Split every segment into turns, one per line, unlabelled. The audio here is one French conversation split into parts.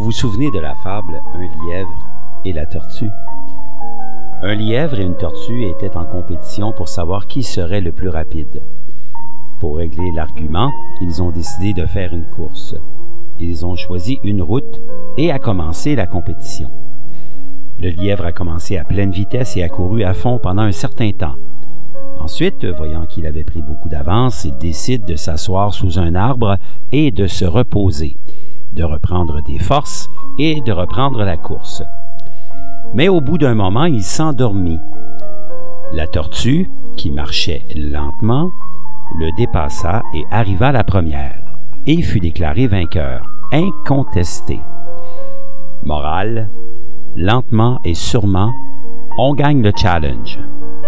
vous souvenez de la fable « Un lièvre et la tortue ». Un lièvre et une tortue étaient en compétition pour savoir qui serait le plus rapide. Pour régler l'argument, ils ont décidé de faire une course. Ils ont choisi une route et a commencé la compétition. Le lièvre a commencé à pleine vitesse et a couru à fond pendant un certain temps. Ensuite, voyant qu'il avait pris beaucoup d'avance, il décide de s'asseoir sous un arbre et de se reposer, de reprendre des forces et de reprendre la course. Mais au bout d'un moment, il s'endormit. La tortue, qui marchait lentement, le dépassa et arriva la première, et fut déclaré vainqueur, incontesté. Morale, lentement et sûrement, on gagne le challenge.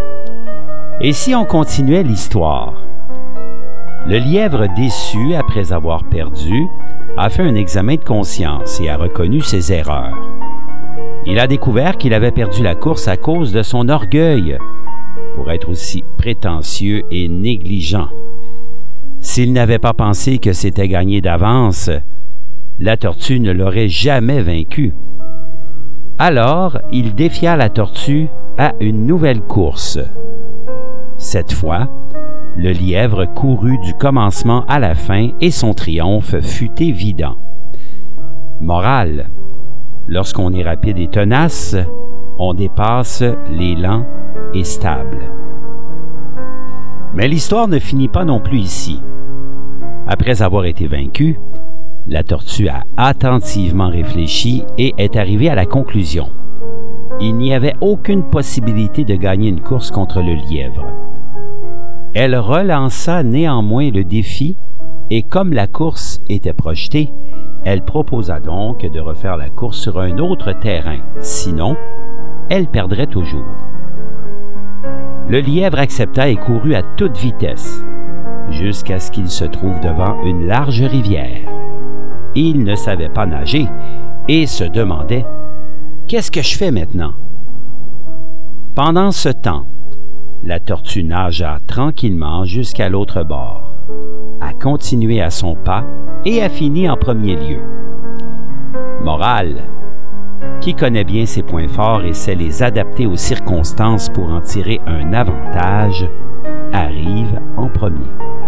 Et si on continuait l'histoire? Le lièvre déçu, après avoir perdu, a fait un examen de conscience et a reconnu ses erreurs. Il a découvert qu'il avait perdu la course à cause de son orgueil, pour être aussi prétentieux et négligent. S'il n'avait pas pensé que c'était gagné d'avance, la tortue ne l'aurait jamais vaincu. Alors, il défia la tortue à une nouvelle course. Cette fois, le lièvre courut du commencement à la fin et son triomphe fut évident. Morale, lorsqu'on est rapide et tenace, on dépasse les lents et stables. Mais l'histoire ne finit pas non plus ici. Après avoir été vaincue, la tortue a attentivement réfléchi et est arrivée à la conclusion. Il n'y avait aucune possibilité de gagner une course contre le lièvre. Elle relança néanmoins le défi et comme la course était projetée, elle proposa donc de refaire la course sur un autre terrain, sinon, elle perdrait toujours. Le lièvre accepta et courut à toute vitesse, jusqu'à ce qu'il se trouve devant une large rivière. Il ne savait pas nager et se demandait « Qu'est-ce que je fais maintenant ?» Pendant ce temps, la tortue nagea tranquillement jusqu'à l'autre bord, a continué à son pas et a fini en premier lieu. Morale, qui connaît bien ses points forts et sait les adapter aux circonstances pour en tirer un avantage, arrive en premier.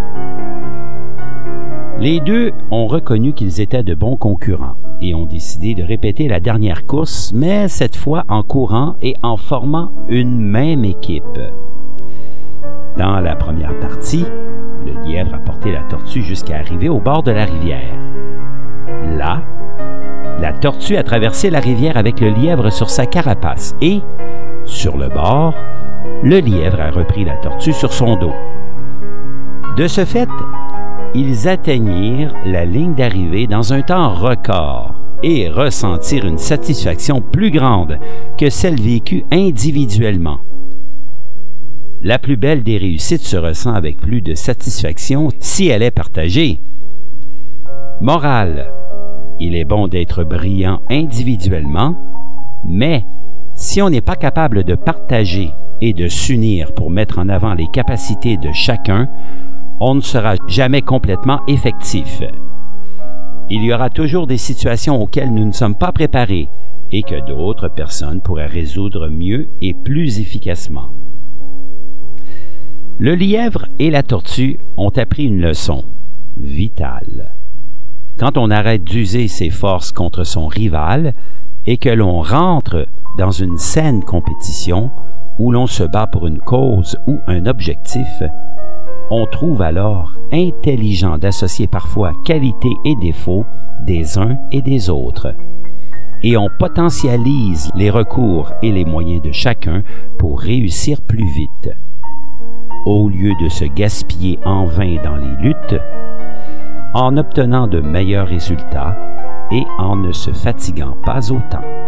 Les deux ont reconnu qu'ils étaient de bons concurrents et ont décidé de répéter la dernière course, mais cette fois en courant et en formant une même équipe. Dans la première partie, le lièvre a porté la tortue jusqu'à arriver au bord de la rivière. Là, la tortue a traversé la rivière avec le lièvre sur sa carapace et, sur le bord, le lièvre a repris la tortue sur son dos. De ce fait, ils atteignirent la ligne d'arrivée dans un temps record et ressentirent une satisfaction plus grande que celle vécue individuellement. La plus belle des réussites se ressent avec plus de satisfaction si elle est partagée. Morale, il est bon d'être brillant individuellement, mais si on n'est pas capable de partager et de s'unir pour mettre en avant les capacités de chacun, on ne sera jamais complètement effectif. Il y aura toujours des situations auxquelles nous ne sommes pas préparés et que d'autres personnes pourraient résoudre mieux et plus efficacement. Le lièvre et la tortue ont appris une leçon vitale. Quand on arrête d'user ses forces contre son rival et que l'on rentre dans une saine compétition où l'on se bat pour une cause ou un objectif, on trouve alors intelligent d'associer parfois qualités et défauts des uns et des autres. Et on potentialise les recours et les moyens de chacun pour réussir plus vite. Au lieu de se gaspiller en vain dans les luttes, en obtenant de meilleurs résultats et en ne se fatiguant pas autant.